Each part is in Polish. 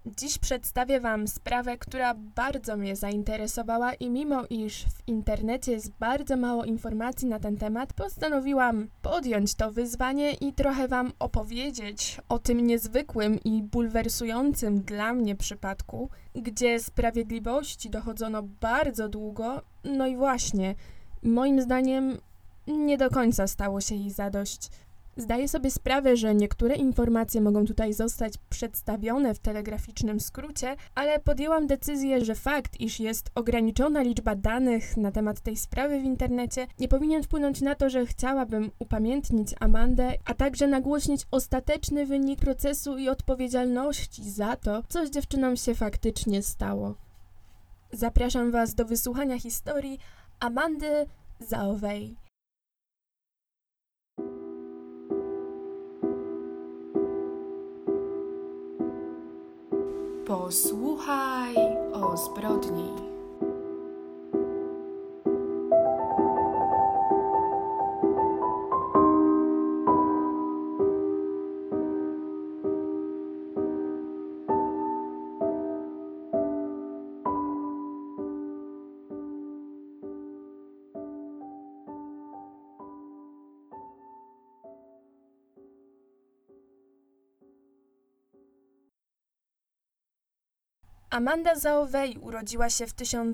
Dziś przedstawię Wam sprawę, która bardzo mnie zainteresowała i mimo iż w internecie jest bardzo mało informacji na ten temat, postanowiłam podjąć to wyzwanie i trochę Wam opowiedzieć o tym niezwykłym i bulwersującym dla mnie przypadku, gdzie sprawiedliwości dochodzono bardzo długo, no i właśnie, moim zdaniem nie do końca stało się jej zadość. Zdaję sobie sprawę, że niektóre informacje mogą tutaj zostać przedstawione w telegraficznym skrócie, ale podjęłam decyzję, że fakt, iż jest ograniczona liczba danych na temat tej sprawy w internecie, nie powinien wpłynąć na to, że chciałabym upamiętnić Amandę, a także nagłośnić ostateczny wynik procesu i odpowiedzialności za to, co z dziewczyną się faktycznie stało. Zapraszam Was do wysłuchania historii Amandy Zaowey. Posłuchaj o zbrodni. Amanda Zaowey urodziła się w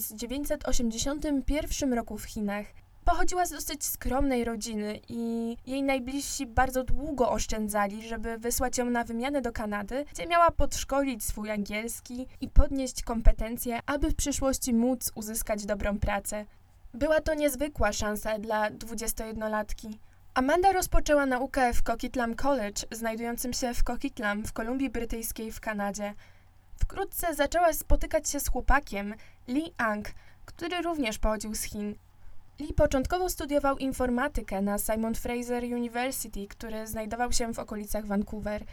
1981 roku w Chinach. Pochodziła z dosyć skromnej rodziny i jej najbliżsi bardzo długo oszczędzali, żeby wysłać ją na wymianę do Kanady, gdzie miała podszkolić swój angielski i podnieść kompetencje, aby w przyszłości móc uzyskać dobrą pracę. Była to niezwykła szansa dla 21-latki. Amanda rozpoczęła naukę w Coquitlam College, znajdującym się w Coquitlam w Kolumbii Brytyjskiej w Kanadzie. Wkrótce zaczęła spotykać się z chłopakiem, Lee Ang, który również pochodził z Chin. Lee początkowo studiował informatykę na Simon Fraser University, który znajdował się w okolicach Vancouver.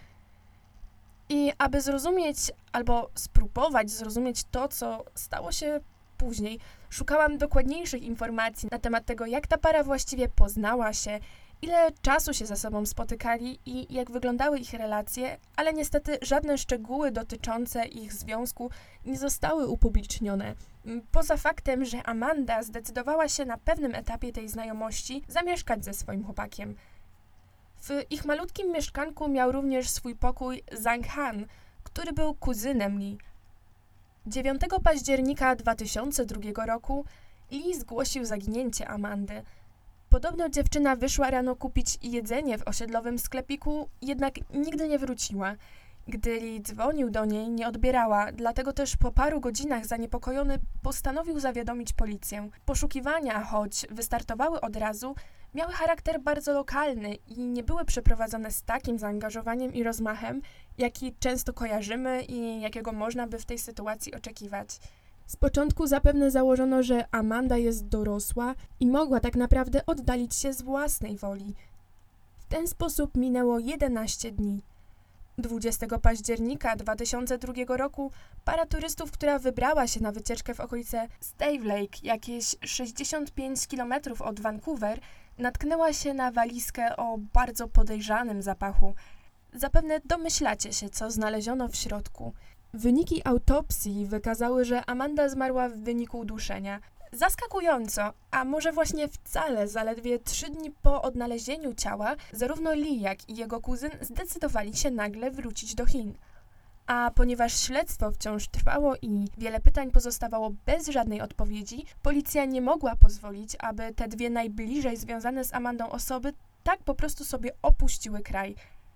I aby zrozumieć, albo spróbować zrozumieć to, co stało się później, szukałam dokładniejszych informacji na temat tego, jak ta para właściwie poznała się, ile czasu się ze sobą spotykali i jak wyglądały ich relacje, ale niestety żadne szczegóły dotyczące ich związku nie zostały upublicznione. Poza faktem, że Amanda zdecydowała się na pewnym etapie tej znajomości zamieszkać ze swoim chłopakiem. W ich malutkim mieszkanku miał również swój pokój Zhang Han, który był kuzynem Lee. 9 października 2002 roku Lee zgłosił zaginięcie Amandy. Podobno dziewczyna wyszła rano kupić jedzenie w osiedlowym sklepiku, jednak nigdy nie wróciła. Gdy Lee dzwonił do niej, nie odbierała, dlatego też po paru godzinach zaniepokojony postanowił zawiadomić policję. Poszukiwania, choć wystartowały od razu, miały charakter bardzo lokalny i nie były przeprowadzone z takim zaangażowaniem i rozmachem, jaki często kojarzymy i jakiego można by w tej sytuacji oczekiwać. Z początku zapewne założono, że Amanda jest dorosła i mogła tak naprawdę oddalić się z własnej woli. W ten sposób minęło 11 dni. 20 października 2002 roku para turystów, która wybrała się na wycieczkę w okolice Stave Lake, jakieś 65 km od Vancouver, natknęła się na walizkę o bardzo podejrzanym zapachu. Zapewne domyślacie się, co znaleziono w środku. Wyniki autopsji wykazały, że Amanda zmarła w wyniku uduszenia. Zaskakująco, a może właśnie wcale zaledwie 3 dni po odnalezieniu ciała, zarówno Lee, jak i jego kuzyn zdecydowali się nagle wrócić do Chin. A ponieważ śledztwo wciąż trwało i wiele pytań pozostawało bez żadnej odpowiedzi, policja nie mogła pozwolić, aby te dwie najbliżej związane z Amandą osoby tak po prostu sobie opuściły kraj.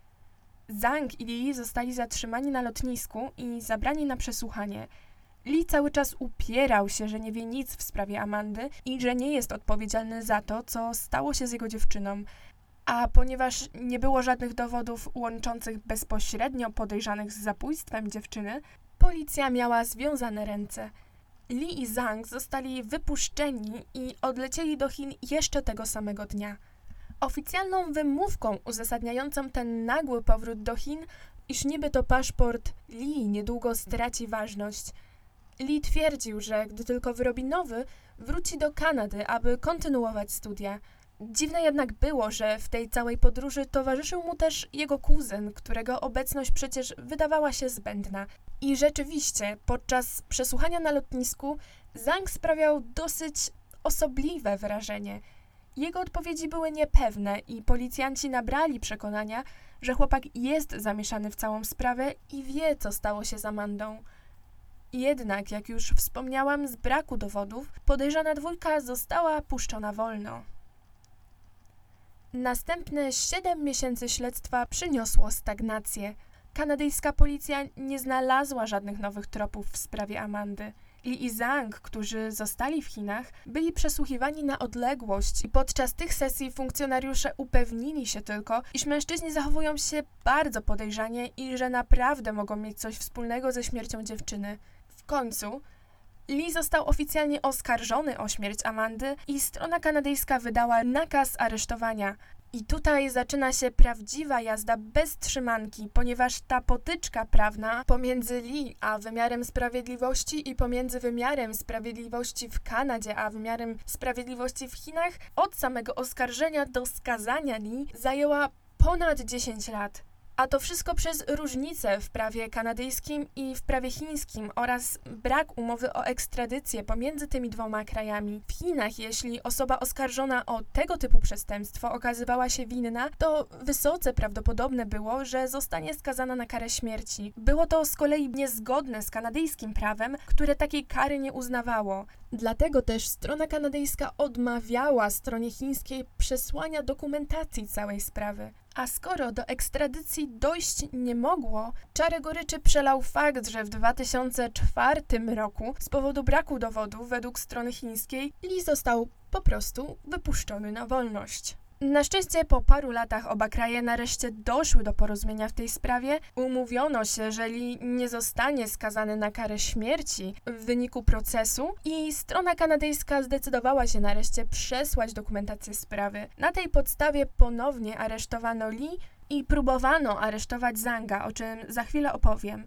Zhang i Lee zostali zatrzymani na lotnisku i zabrani na przesłuchanie. Lee cały czas upierał się, że nie wie nic w sprawie Amandy i że nie jest odpowiedzialny za to, co stało się z jego dziewczyną. A ponieważ nie było żadnych dowodów łączących bezpośrednio podejrzanych z zabójstwem dziewczyny, policja miała związane ręce. Lee i Zhang zostali wypuszczeni i odlecieli do Chin jeszcze tego samego dnia. Oficjalną wymówką uzasadniającą ten nagły powrót do Chin, iż niby to paszport Lee niedługo straci ważność. Lee twierdził, że gdy tylko wyrobi nowy, wróci do Kanady, aby kontynuować studia. Dziwne jednak było, że w tej całej podróży towarzyszył mu też jego kuzyn, którego obecność przecież wydawała się zbędna. I rzeczywiście, podczas przesłuchania na lotnisku Zhang sprawiał dosyć osobliwe wrażenie. Jego odpowiedzi były niepewne i policjanci nabrali przekonania, że chłopak jest zamieszany w całą sprawę i wie, co stało się z Amandą. Jednak, jak już wspomniałam, z braku dowodów podejrzana dwójka została puszczona wolno. Następne 7 miesięcy śledztwa przyniosło stagnację. Kanadyjska policja nie znalazła żadnych nowych tropów w sprawie Amandy. Lee i Zhang, którzy zostali w Chinach, byli przesłuchiwani na odległość i podczas tych sesji funkcjonariusze upewnili się tylko, iż mężczyźni zachowują się bardzo podejrzanie i że naprawdę mogą mieć coś wspólnego ze śmiercią dziewczyny. W końcu Lee został oficjalnie oskarżony o śmierć Amandy i strona kanadyjska wydała nakaz aresztowania. I tutaj zaczyna się prawdziwa jazda bez trzymanki, ponieważ ta potyczka prawna pomiędzy Lee a wymiarem sprawiedliwości i pomiędzy wymiarem sprawiedliwości w Kanadzie a wymiarem sprawiedliwości w Chinach od samego oskarżenia do skazania Lee zajęła ponad 10 lat. A to wszystko przez różnice w prawie kanadyjskim i w prawie chińskim oraz brak umowy o ekstradycję pomiędzy tymi dwoma krajami. W Chinach, jeśli osoba oskarżona o tego typu przestępstwo okazywała się winna, to wysoce prawdopodobne było, że zostanie skazana na karę śmierci. Było to z kolei niezgodne z kanadyjskim prawem, które takiej kary nie uznawało. Dlatego też strona kanadyjska odmawiała stronie chińskiej przesłania dokumentacji całej sprawy. A skoro do ekstradycji dojść nie mogło, czarę goryczy przelał fakt, że w 2004 roku z powodu braku dowodów według strony chińskiej Lee został po prostu wypuszczony na wolność. Na szczęście po paru latach oba kraje nareszcie doszły do porozumienia w tej sprawie. Umówiono się, że Lee nie zostanie skazany na karę śmierci w wyniku procesu i strona kanadyjska zdecydowała się nareszcie przesłać dokumentację sprawy. Na tej podstawie ponownie aresztowano Lee i próbowano aresztować Zhanga, o czym za chwilę opowiem.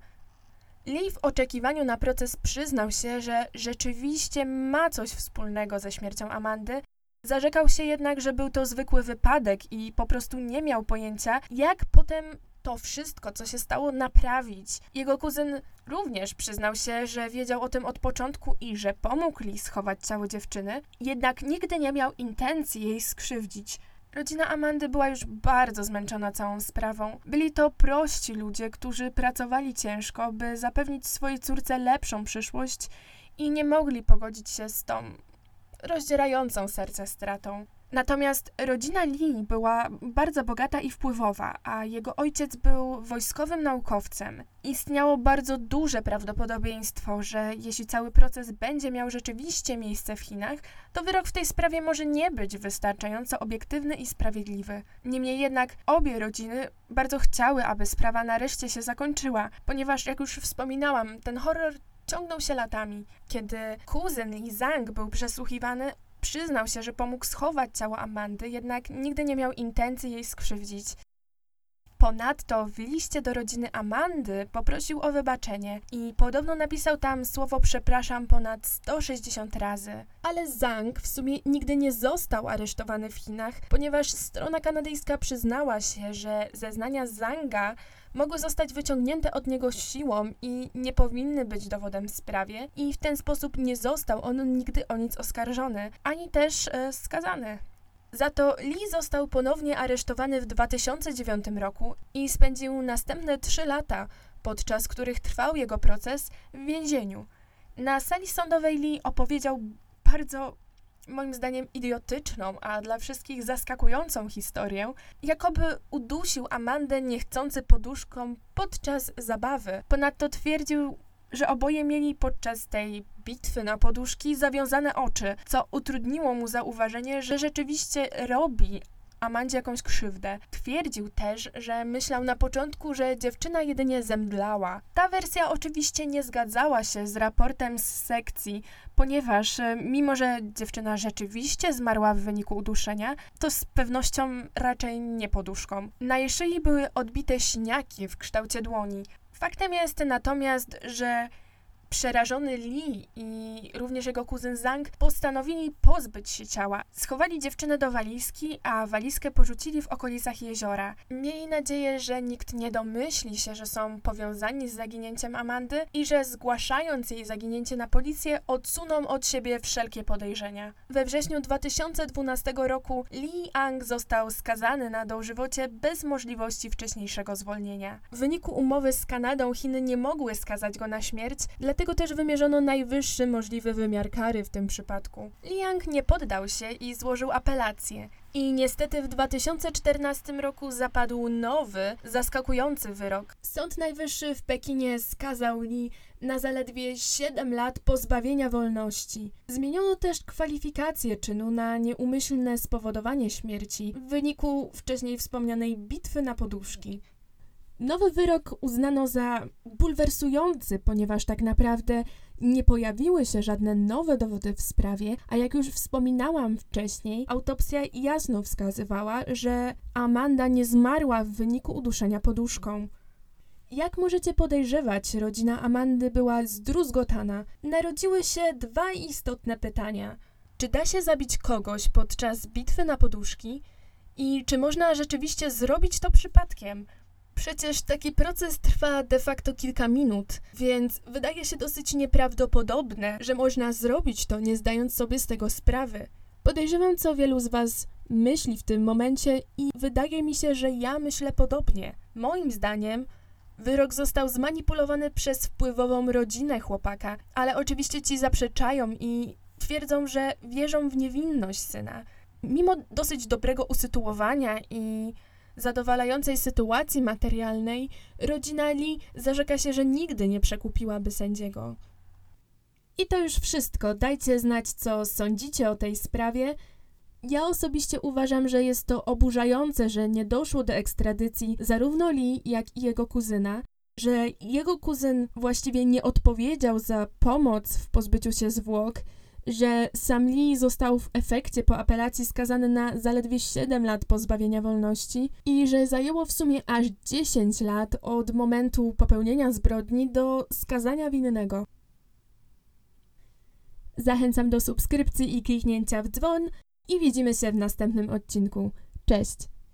Lee w oczekiwaniu na proces przyznał się, że rzeczywiście ma coś wspólnego ze śmiercią Amandy. Zarzekał się jednak, że był to zwykły wypadek i po prostu nie miał pojęcia, jak potem to wszystko, co się stało, naprawić. Jego kuzyn również przyznał się, że wiedział o tym od początku i że pomógł Lee schować ciało dziewczyny, jednak nigdy nie miał intencji jej skrzywdzić. Rodzina Amandy była już bardzo zmęczona całą sprawą. Byli to prości ludzie, którzy pracowali ciężko, by zapewnić swojej córce lepszą przyszłość i nie mogli pogodzić się z tą rozdzierającą serce stratą. Natomiast rodzina Lee była bardzo bogata i wpływowa, a jego ojciec był wojskowym naukowcem. Istniało bardzo duże prawdopodobieństwo, że jeśli cały proces będzie miał rzeczywiście miejsce w Chinach, to wyrok w tej sprawie może nie być wystarczająco obiektywny i sprawiedliwy. Niemniej jednak obie rodziny bardzo chciały, aby sprawa nareszcie się zakończyła, ponieważ, jak już wspominałam, ten horror ciągnął się latami. Kiedy kuzyn Lee Zhang był przesłuchiwany, przyznał się, że pomógł schować ciało Amandy, jednak nigdy nie miał intencji jej skrzywdzić. Ponadto w liście do rodziny Amandy poprosił o wybaczenie i podobno napisał tam słowo przepraszam ponad 160 razy. Ale Zhang w sumie nigdy nie został aresztowany w Chinach, ponieważ strona kanadyjska przyznała się, że zeznania Zhanga mogły zostać wyciągnięte od niego siłą i nie powinny być dowodem w sprawie i w ten sposób nie został on nigdy o nic oskarżony, ani też skazany. Za to Lee został ponownie aresztowany w 2009 roku i spędził następne 3 lata, podczas których trwał jego proces, w więzieniu. Na sali sądowej Lee opowiedział bardzo, moim zdaniem, idiotyczną, a dla wszystkich zaskakującą historię, jakoby udusił Amandę niechcący poduszką podczas zabawy. Ponadto twierdził, że oboje mieli podczas tej bitwy na poduszki zawiązane oczy, co utrudniło mu zauważenie, że rzeczywiście robi Amandzie jakąś krzywdę. Twierdził też, że myślał na początku, że dziewczyna jedynie zemdlała. Ta wersja oczywiście nie zgadzała się z raportem z sekcji, ponieważ mimo, że dziewczyna rzeczywiście zmarła w wyniku uduszenia, to z pewnością raczej nie poduszką. Na jej szyi były odbite siniaki w kształcie dłoni. Faktem jest natomiast, że Przerażony Lee i również jego kuzyn Zhang postanowili pozbyć się ciała. Schowali dziewczynę do walizki, a walizkę porzucili w okolicach jeziora. Mieli nadzieję, że nikt nie domyśli się, że są powiązani z zaginięciem Amandy i że zgłaszając jej zaginięcie na policję odsuną od siebie wszelkie podejrzenia. We wrześniu 2012 roku Lee Ang został skazany na dożywocie bez możliwości wcześniejszego zwolnienia. W wyniku umowy z Kanadą Chiny nie mogły skazać go na śmierć, dlatego też wymierzono najwyższy możliwy wymiar kary w tym przypadku. Liang nie poddał się i złożył apelację. I niestety w 2014 roku zapadł nowy, zaskakujący wyrok. Sąd Najwyższy w Pekinie skazał Lee na zaledwie 7 lat pozbawienia wolności. Zmieniono też kwalifikację czynu na nieumyślne spowodowanie śmierci w wyniku wcześniej wspomnianej bitwy na poduszki. Nowy wyrok uznano za bulwersujący, ponieważ tak naprawdę nie pojawiły się żadne nowe dowody w sprawie, a jak już wspominałam wcześniej, autopsja jasno wskazywała, że Amanda nie zmarła w wyniku uduszenia poduszką. Jak możecie podejrzewać, rodzina Amandy była zdruzgotana. Narodziły się dwa istotne pytania. Czy da się zabić kogoś podczas bitwy na poduszki? I czy można rzeczywiście zrobić to przypadkiem? Przecież taki proces trwa de facto kilka minut, więc wydaje się dosyć nieprawdopodobne, że można zrobić to, nie zdając sobie z tego sprawy. Podejrzewam, co wielu z was myśli w tym momencie i wydaje mi się, że ja myślę podobnie. Moim zdaniem wyrok został zmanipulowany przez wpływową rodzinę chłopaka, ale oczywiście ci zaprzeczają i twierdzą, że wierzą w niewinność syna. Mimo dosyć dobrego usytuowania i zadowalającej sytuacji materialnej, rodzina Lee zarzeka się, że nigdy nie przekupiłaby sędziego. I to już wszystko. Dajcie znać, co sądzicie o tej sprawie. Ja osobiście uważam, że jest to oburzające, że nie doszło do ekstradycji zarówno Lee, jak i jego kuzyna, że jego kuzyn właściwie nie odpowiedział za pomoc w pozbyciu się zwłok, że sam Lee został w efekcie po apelacji skazany na zaledwie 7 lat pozbawienia wolności i że zajęło w sumie aż 10 lat od momentu popełnienia zbrodni do skazania winnego. Zachęcam do subskrypcji i kliknięcia w dzwon i widzimy się w następnym odcinku. Cześć!